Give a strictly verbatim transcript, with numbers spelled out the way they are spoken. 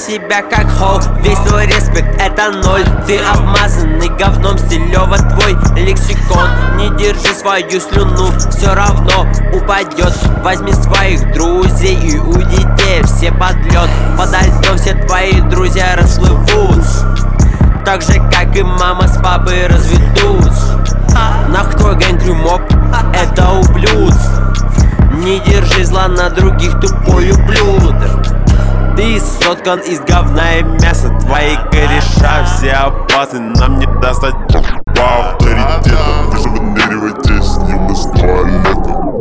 себя как холл, весь твой респект это ноль. Ты обмазанный говном, стилёво твой лексикон. Не держи свою слюну, все равно упадет. Возьми своих друзей и уйдите все под лед. Подо льдом все твои друзья расплывутся, так же как и мама с папой разведутся. Нах твой гэнг моб, это ублюдство. Не держи зла на других, тупой ублюдок. Ты соткан из говна и мяса, твои кореша все опасны, нам не достать по авторитетам. Вы же выныриваете с ним из туалета.